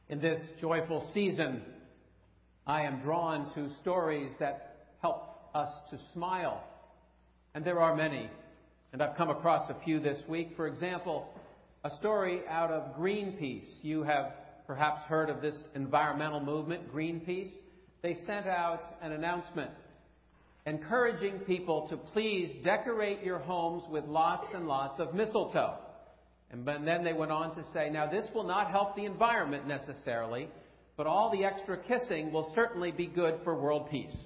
In this joyful season, I am drawn to stories that help us to smile. And there are many. And I've come across a few this week. For example, a story out of Greenpeace. You have perhaps heard of this environmental movement, Greenpeace. They sent out an announcement encouraging people to please decorate your homes with lots and lots of mistletoe. And then they went on to say, now this will not help the environment necessarily, but all the extra kissing will certainly be good for world peace.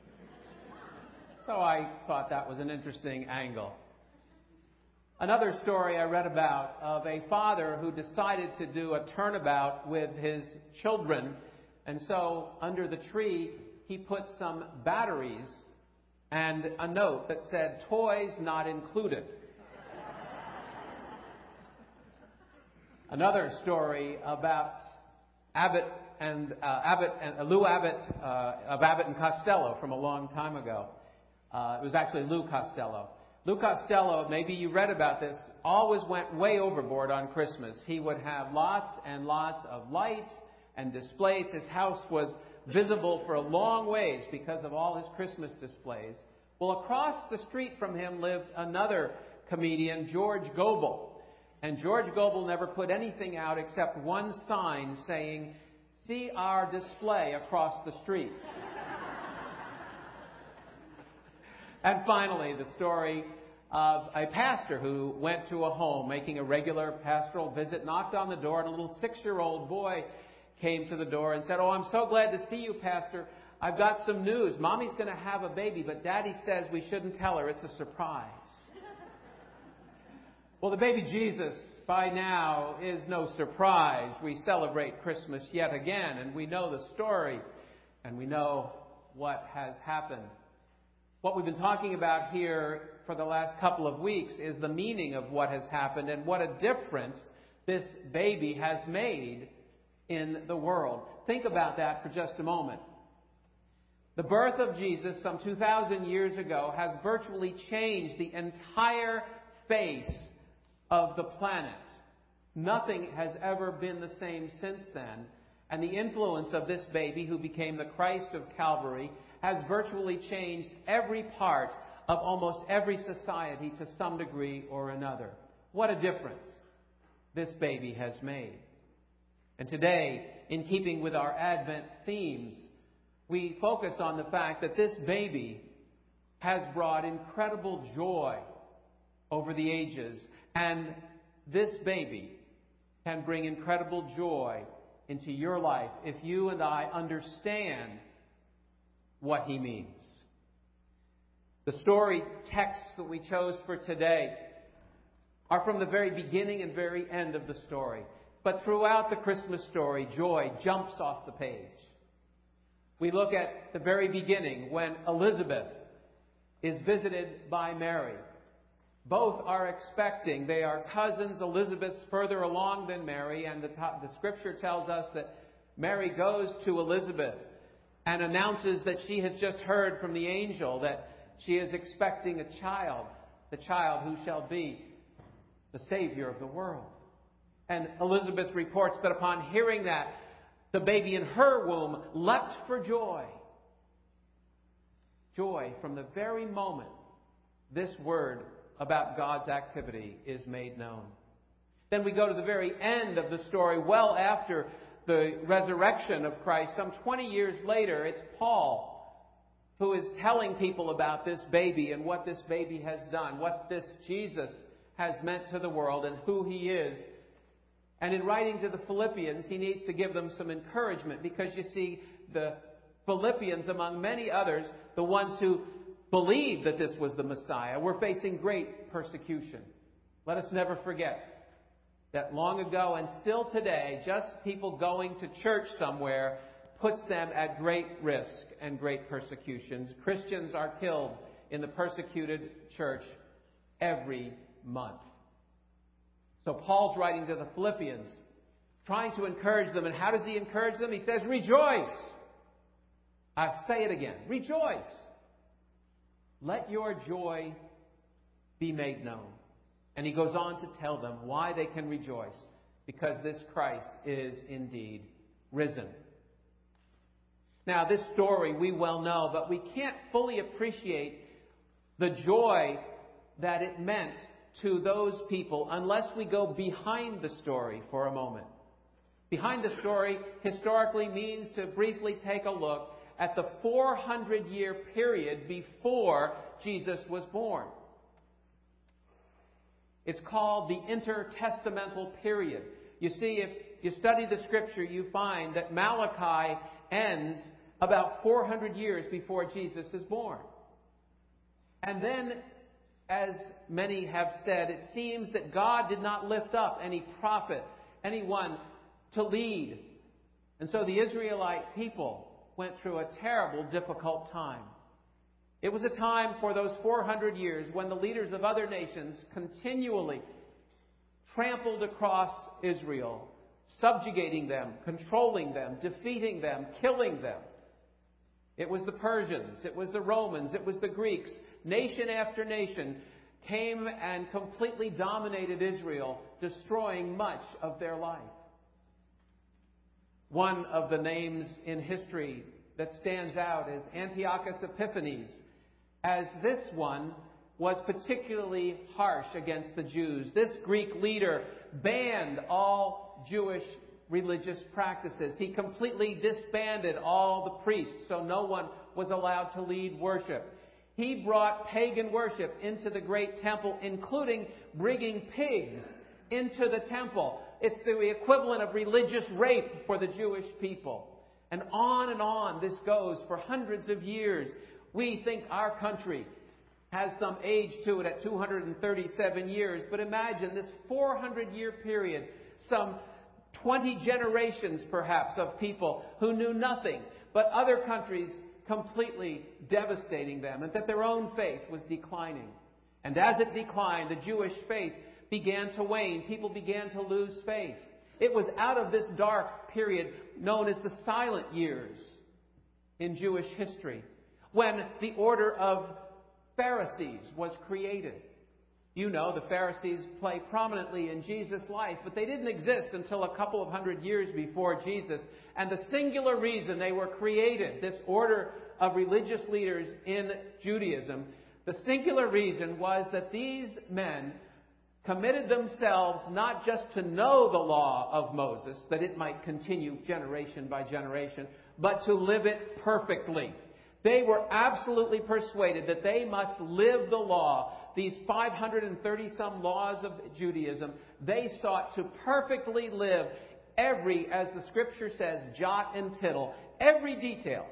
So I thought that was an interesting angle. Another story I read about of a father who decided to do a turnabout with his children. And so under the tree, he put some batteries and a note that said, toys not included. Another story about Lou Abbott of Abbott and Costello from a long time ago. It was actually Lou Costello. Lou Costello, maybe you read about this, always went way overboard on Christmas. He would have lots and lots of lights and displays. His house was visible for a long ways because of all his Christmas displays. Well, across the street from him lived another comedian, George Gobel. And George Gobel never put anything out except one sign saying, see our display across the street. And finally, the story of a pastor who went to a home making a regular pastoral visit, knocked on the door, and a little 6-year-old boy came to the door and said, oh, I'm so glad to see you, Pastor. I've got some news. Mommy's going to have a baby, but Daddy says we shouldn't tell her. It's a surprise. Well, the baby Jesus, by now, is no surprise. We celebrate Christmas yet again, and we know the story, and we know what has happened. What we've been talking about here for the last couple of weeks is the meaning of what has happened and what a difference this baby has made in the world. Think about that for just a moment. The birth of Jesus some 2,000 years ago has virtually changed the entire face of the planet. Nothing has ever been the same since then. And the influence of this baby who became the Christ of Calvary has virtually changed every part of almost every society to some degree or another. What a difference this baby has made. And today, in keeping with our Advent themes, we focus on the fact that this baby has brought incredible joy over the ages. And this baby can bring incredible joy into your life if you and I understand what he means. The story texts that we chose for today are from the very beginning and very end of the story. But throughout the Christmas story, joy jumps off the page. We look at the very beginning when Elizabeth is visited by Mary. Both are expecting. They are cousins. Elizabeth's further along than Mary, and the Scripture tells us that Mary goes to Elizabeth and announces that she has just heard from the angel that she is expecting a child, the child who shall be the Savior of the world. And Elizabeth reports that upon hearing that, the baby in her womb leapt for joy. Joy from the very moment this word about God's activity is made known. Then we go to the very end of the story, well after the resurrection of Christ. Some 20 years later, it's Paul who is telling people about this baby and what this baby has done, what this Jesus has meant to the world and who he is. And in writing to the Philippians, he needs to give them some encouragement because you see, the Philippians, among many others, the ones who believed that this was the Messiah, were facing great persecution. Let us never forget that long ago and still today, just people going to church somewhere puts them at great risk and great persecution. Christians are killed in the persecuted church every month. So Paul's writing to the Philippians, trying to encourage them. And how does he encourage them? He says, rejoice. I say it again. Rejoice. Let your joy be made known. And he goes on to tell them why they can rejoice. Because this Christ is indeed risen. Now, this story we well know, but we can't fully appreciate the joy that it meant to those people unless we go behind the story for a moment. Behind the story historically means to briefly take a look at the 400-year period before Jesus was born. It's called the intertestamental period. You see, if you study the Scripture, you find that Malachi ends about 400 years before Jesus is born. And then, as many have said, it seems that God did not lift up any prophet, anyone to lead. And so the Israelite people went through a terrible, difficult time. It was a time for those 400 years when the leaders of other nations continually trampled across Israel, subjugating them, controlling them, defeating them, killing them. It was the Persians, it was the Romans, it was the Greeks. Nation after nation came and completely dominated Israel, destroying much of their life. One of the names in history that stands out is Antiochus Epiphanes, as this one was particularly harsh against the Jews. This Greek leader banned all Jewish religious practices. He completely disbanded all the priests, so no one was allowed to lead worship. He brought pagan worship into the great temple, including bringing pigs into the temple. It's the equivalent of religious rape for the Jewish people. And on this goes for hundreds of years. We think our country has some age to it at 237 years, but imagine this 400-year period, some 20 generations perhaps of people who knew nothing, but other countries completely devastating them, and that their own faith was declining. And as it declined, the Jewish faith began to wane. People began to lose faith. It was out of this dark period known as the Silent Years in Jewish history when the order of Pharisees was created. You know, the Pharisees play prominently in Jesus' life, but they didn't exist until a couple of hundred years before Jesus. And the singular reason they were created, this order of religious leaders in Judaism, the singular reason was that these men committed themselves not just to know the law of Moses, that it might continue generation by generation, but to live it perfectly. They were absolutely persuaded that they must live the law. These 530-some laws of Judaism, they sought to perfectly live every, as the Scripture says, jot and tittle, every detail.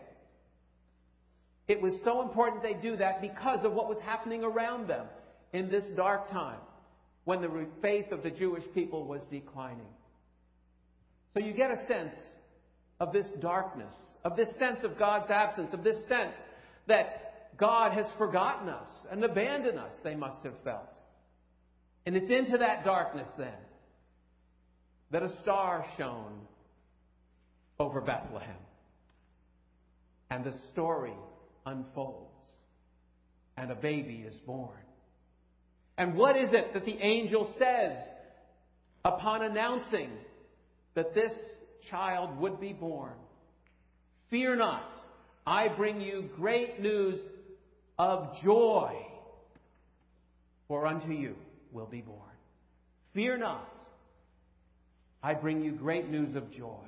It was so important they do that because of what was happening around them in this dark time when the faith of the Jewish people was declining. So you get a sense of this darkness, of this sense of God's absence, of this sense that God has forgotten us and abandoned us, they must have felt. And it's into that darkness then that a star shone over Bethlehem. And the story unfolds. And a baby is born. And what is it that the angel says upon announcing that this child would be born? Fear not, I bring you great news of joy, for unto you will be born. Fear not, I bring you great news of joy.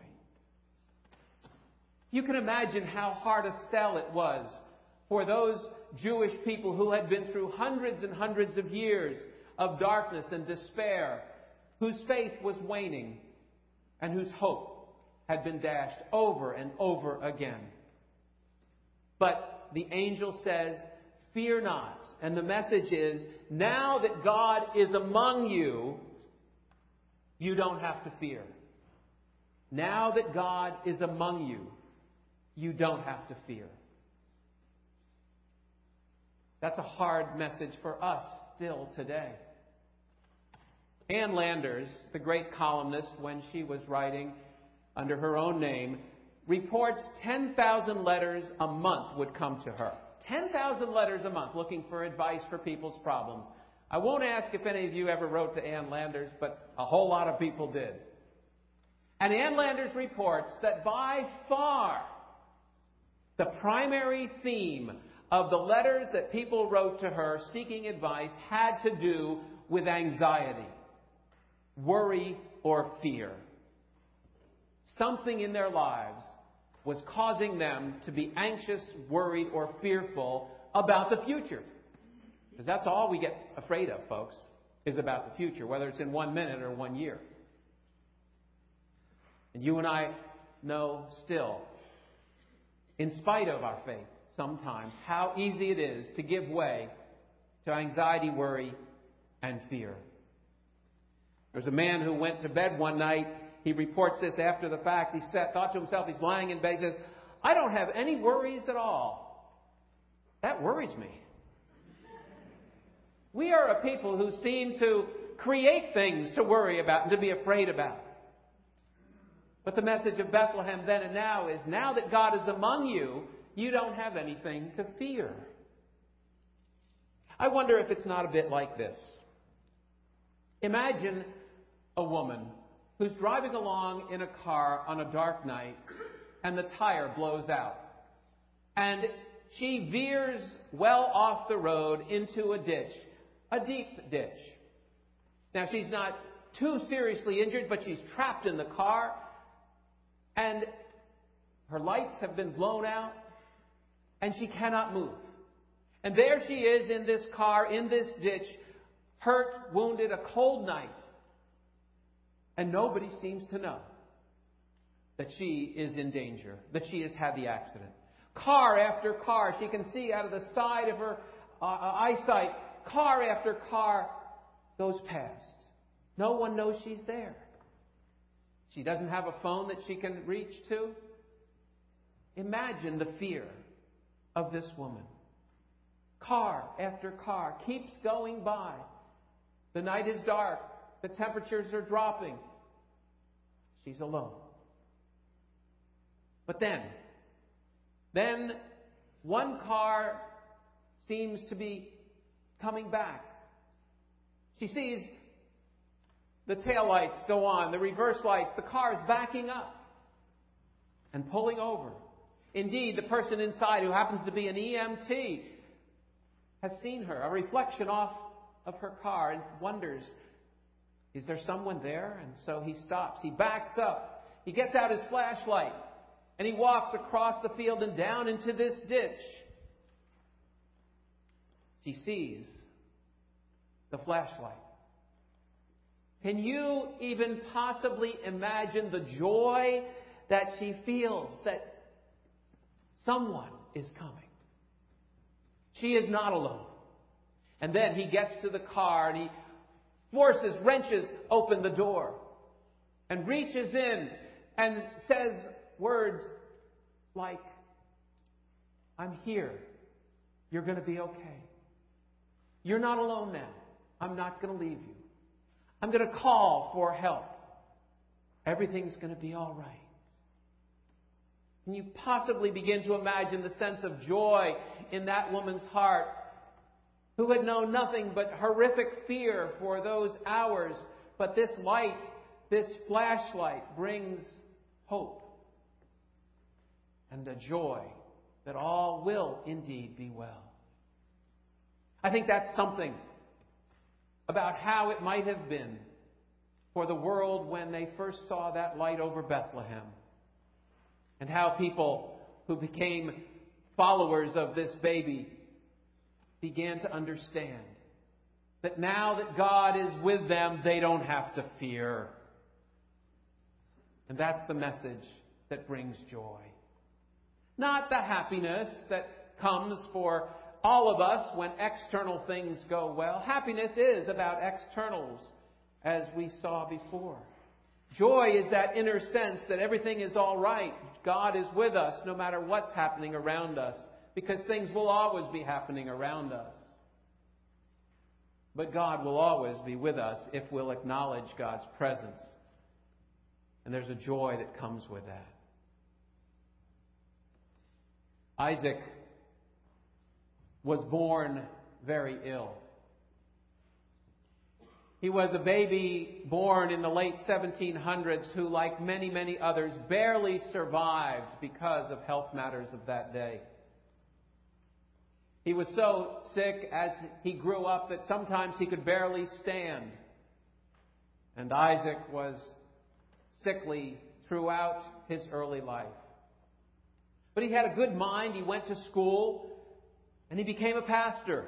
You can imagine how hard a sell it was for those Jewish people who had been through hundreds and hundreds of years of darkness and despair, whose faith was waning, and whose hope had been dashed over and over again. But the angel says, fear not. And the message is, now that God is among you, you don't have to fear. Now that God is among you, you don't have to fear. That's a hard message for us still today. Ann Landers, the great columnist, when she was writing under her own name, reports 10,000 letters a month would come to her. 10,000 letters a month looking for advice for people's problems. I won't ask if any of you ever wrote to Ann Landers, but a whole lot of people did. And Ann Landers reports that by far the primary theme of the letters that people wrote to her seeking advice had to do with anxiety, worry, or fear. Something in their lives was causing them to be anxious, worried, or fearful about the future. Because that's all we get afraid of, folks, is about the future, whether it's in 1 minute or 1 year. And you and I know still, in spite of our faith, sometimes how easy it is to give way to anxiety, worry, and fear. There's a man who went to bed one night. He reports this after the fact. He thought to himself, he's lying in bed, he says, I don't have any worries at all. That worries me. We are a people who seem to create things to worry about and to be afraid about. But the message of Bethlehem then and now is, now that God is among you, you don't have anything to fear. I wonder if it's not a bit like this. Imagine a woman who's driving along in a car on a dark night and the tire blows out. And she veers well off the road into a ditch, a deep ditch. Now, she's not too seriously injured, but she's trapped in the car. And her lights have been blown out, and she cannot move. And there she is in this car, in this ditch, hurt, wounded, a cold night. And nobody seems to know that she is in danger, that she has had the accident. Car after car, she can see out of the side of her eyesight, car after car goes past. No one knows she's there. She doesn't have a phone that she can reach to. Imagine the fear of this woman. Car after car keeps going by. The night is dark. The temperatures are dropping. She's alone. But then one car seems to be coming back. She sees the taillights go on, the reverse lights, the car is backing up and pulling over. Indeed, the person inside, who happens to be an EMT, has seen her, a reflection off of her car, and wonders, is there someone there? And so he stops. He backs up. He gets out his flashlight, and he walks across the field and down into this ditch. She sees the flashlight. Can you even possibly imagine the joy that she feels that someone is coming? She is not alone. And then he gets to the car and he wrenches open the door and reaches in and says words like, I'm here. You're going to be okay. You're not alone now. I'm not going to leave you. I'm going to call for help. Everything's going to be all right. Can you possibly begin to imagine the sense of joy in that woman's heart, who had known nothing but horrific fear for those hours? But this light, this flashlight, brings hope and a joy that all will indeed be well. I think that's something about how it might have been for the world when they first saw that light over Bethlehem, and how people who became followers of this baby began to understand that now that God is with them, they don't have to fear. And that's the message that brings joy. Not the happiness that comes for all of us when external things go well. Happiness is about externals, as we saw before. Joy is that inner sense that everything is all right. God is with us no matter what's happening around us, because things will always be happening around us. But God will always be with us if we'll acknowledge God's presence. And there's a joy that comes with that. Isaac was born very ill. He was a baby born in the late 1700s who, like many, many others, barely survived because of health matters of that day. He was so sick as he grew up that sometimes he could barely stand. And Isaac was sickly throughout his early life. But he had a good mind. He went to school and he became a pastor.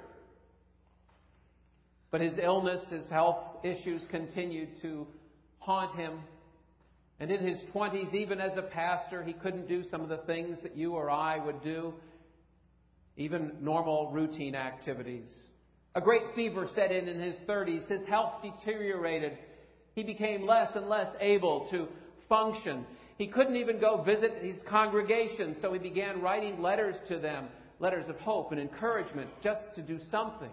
But his illness, his health issues continued to haunt him. And in his 20s, even as a pastor, he couldn't do some of the things that you or I would do, even normal routine activities. A great fever set in his 30s. His health deteriorated. He became less and less able to function. He couldn't even go visit his congregation, so he began writing letters to them, letters of hope and encouragement, just to do something.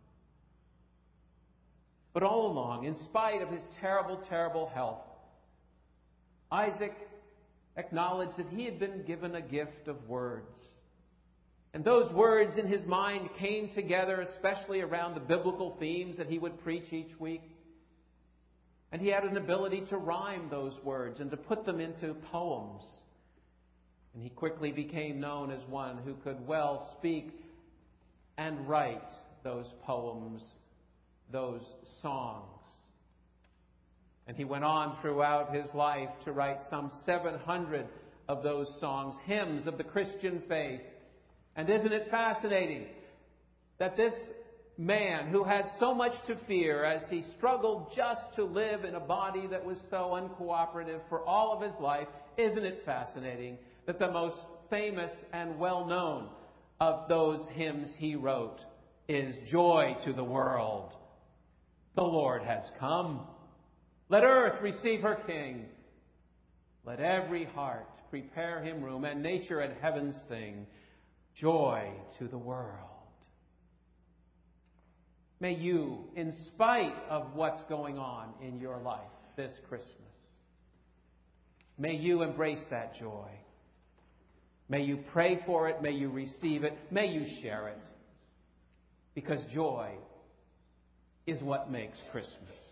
But all along, in spite of his terrible, terrible health, Isaac acknowledged that he had been given a gift of words. And those words in his mind came together, especially around the biblical themes that he would preach each week. And he had an ability to rhyme those words and to put them into poems. And he quickly became known as one who could well speak and write those poems, those songs. And he went on throughout his life to write some 700 of those songs, hymns of the Christian faith. And isn't it fascinating that this man who had so much to fear as he struggled just to live in a body that was so uncooperative for all of his life, isn't it fascinating that the most famous and well-known of those hymns he wrote is Joy to the World. The Lord has come. Let earth receive her King. Let every heart prepare him room, and nature and heaven sing joy to the world. May you, in spite of what's going on in your life this Christmas, may you embrace that joy. May you pray for it. May you receive it. May you share it. Because joy is what makes Christmas.